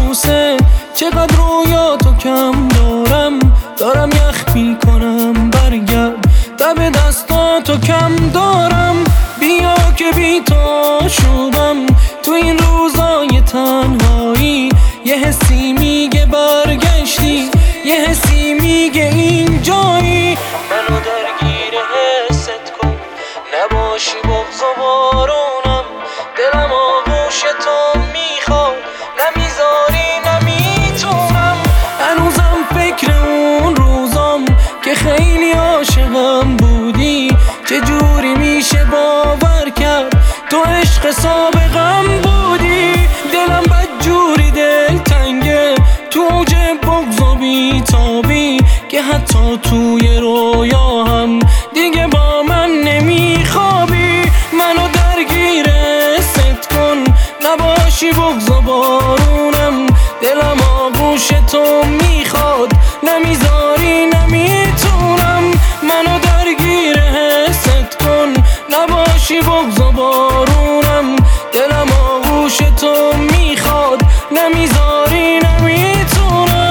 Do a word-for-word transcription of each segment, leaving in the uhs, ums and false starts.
عروسه، چقدر رویا تو کم دارم، دارم یخ میکنم برگرد، دم دستاتو کم دارم، بیا که بی تو شدم. تو این روزای تنهایی یه حسی میگه برگشتی، یه حسی میگه این جایی. منو درگیر حست کن، نباشی بغض و بارونم، دلم آغوش تو میخواد، نمیذاری نمیتونم. هنوزم فکر اون روزام که خیلی عاشقم بودی، چجوری میشه باور کرد تو عشق سابقم بودی. دلم بدجوری دل تنگه، تو اوج بغض و بیتابی، که حتی توی رویا هم دیگه با من نمیخوابی. منو درگیر حست کن، نباشی بغض و بارونم، دلم آغوش تو میخواد، نمیذاری نمیتونم. منو درگیر حست کن، نباشی بغض و بارونم، دلم آغوش تو میخواد، نمیذاری نمیتونم.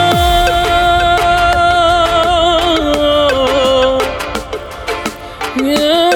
yeah.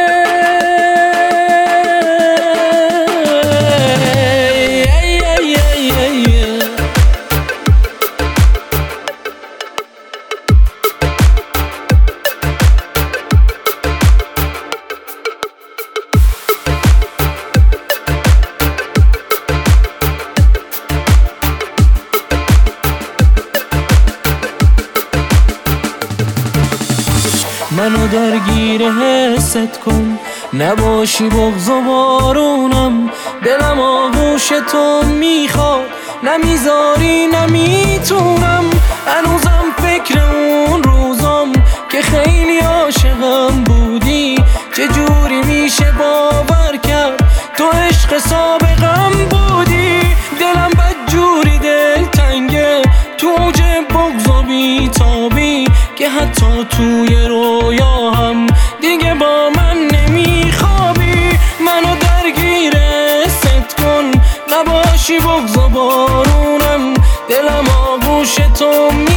منو درگیر حست کن، نباشی بغض و بارونم، دلم آغوش تو میخواد، نمیذاری نمیتونم. هنوزم فکر اون روزام که خیلی عاشقم بودی، چجوری میشه باور کرد تو عشق سابقم بودی. دلم بدجوری دل تنگه، تو اوج بغض و بیتابی، که حتی توی رویا هم دیگه با من نمیخوابی. منو درگیر حست کن، نباشی بغض و بارونم، دلم آغوش تو می